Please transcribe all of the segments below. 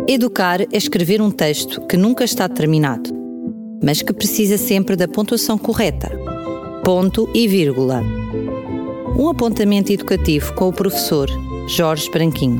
Educar é escrever um texto que nunca está terminado, mas que precisa sempre da pontuação correta. Ponto e vírgula. Um apontamento educativo com o professor Jorge Branquinho.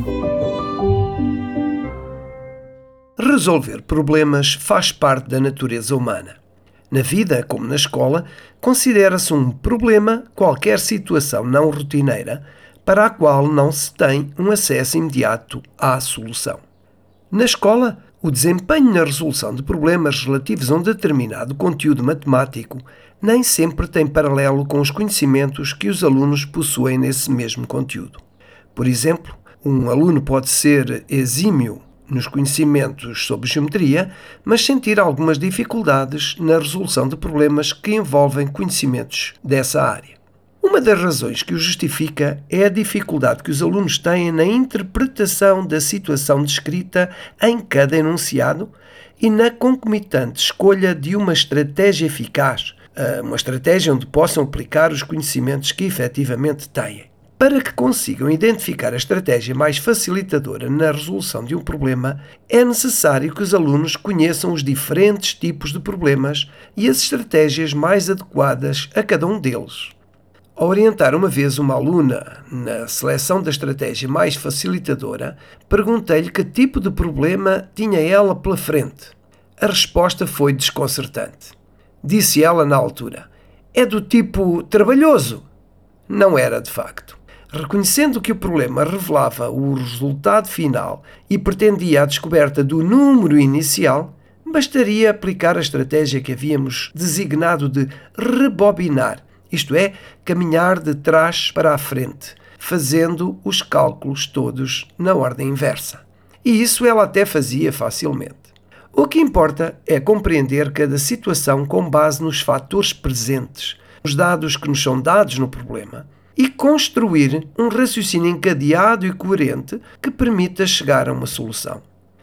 Resolver problemas faz parte da natureza humana. Na vida, como na escola, considera-se um problema qualquer situação não rotineira para a qual não se tem um acesso imediato à solução. Na escola, o desempenho na resolução de problemas relativos a um determinado conteúdo matemático nem sempre tem paralelo com os conhecimentos que os alunos possuem nesse mesmo conteúdo. Por exemplo, um aluno pode ser exímio nos conhecimentos sobre geometria, mas sentir algumas dificuldades na resolução de problemas que envolvem conhecimentos dessa área. Uma das razões que o justifica é a dificuldade que os alunos têm na interpretação da situação descrita em cada enunciado e na concomitante escolha de uma estratégia eficaz, uma estratégia onde possam aplicar os conhecimentos que efetivamente têm. Para que consigam identificar a estratégia mais facilitadora na resolução de um problema, é necessário que os alunos conheçam os diferentes tipos de problemas e as estratégias mais adequadas a cada um deles. Ao orientar uma vez uma aluna na seleção da estratégia mais facilitadora, perguntei-lhe que tipo de problema tinha ela pela frente. A resposta foi desconcertante. Disse ela na altura: "É do tipo trabalhoso." Não era de facto. Reconhecendo que o problema revelava o resultado final e pretendia a descoberta do número inicial, bastaria aplicar a estratégia que havíamos designado de rebobinar, isto é, caminhar de trás para a frente, fazendo os cálculos todos na ordem inversa. E isso ela até fazia facilmente. O que importa é compreender cada situação com base nos fatores presentes, os dados que nos são dados no problema, e construir um raciocínio encadeado e coerente que permita chegar a uma solução.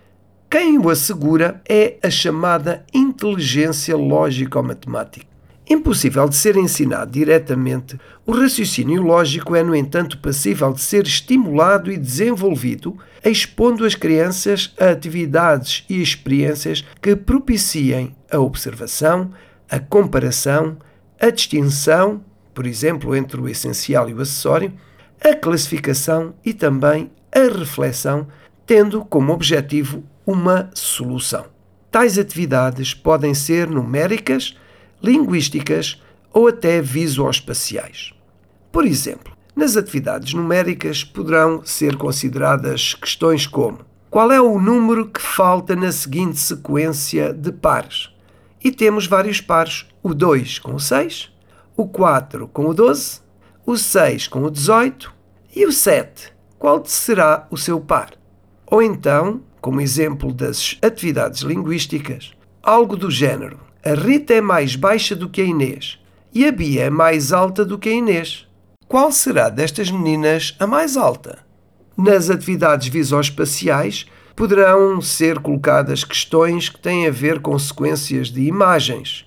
Quem o assegura é a chamada inteligência lógico-matemática. Impossível de ser ensinado diretamente, o raciocínio lógico é, no entanto, passível de ser estimulado e desenvolvido, expondo as crianças a atividades e experiências que propiciem a observação, a comparação, a distinção, por exemplo, entre o essencial e o acessório, a classificação e também a reflexão, tendo como objetivo uma solução. Tais atividades podem ser numéricas, linguísticas ou até visoespaciais. Por exemplo, nas atividades numéricas poderão ser consideradas questões como: qual é o número que falta na seguinte sequência de pares? E temos vários pares, o 2 com o 6, o 4 com o 12, o 6 com o 18 e o 7. Qual será o seu par? Ou então, como exemplo das atividades linguísticas, algo do género: a Rita é mais baixa do que a Inês e a Bia é mais alta do que a Inês. Qual será destas meninas a mais alta? Nas atividades visoespaciais, poderão ser colocadas questões que têm a ver com sequências de imagens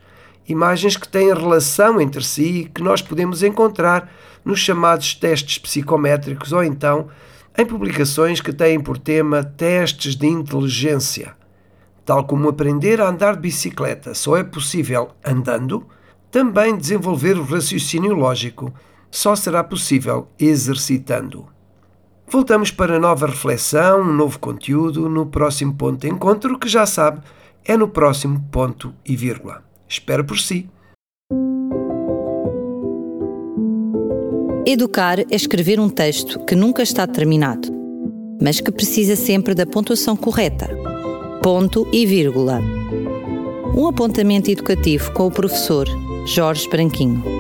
que têm relação entre si e que nós podemos encontrar nos chamados testes psicométricos ou então em publicações que têm por tema testes de inteligência. Tal como aprender a andar de bicicleta só é possível andando, também desenvolver o raciocínio lógico só será possível exercitando. Voltamos para nova reflexão, um novo conteúdo no próximo ponto de encontro, que já sabe, é no próximo ponto e vírgula. Espero por si. Educar é escrever um texto que nunca está terminado, mas que precisa sempre da pontuação correta. Ponto e vírgula. Um apontamento educativo com o professor Jorge Branquinho.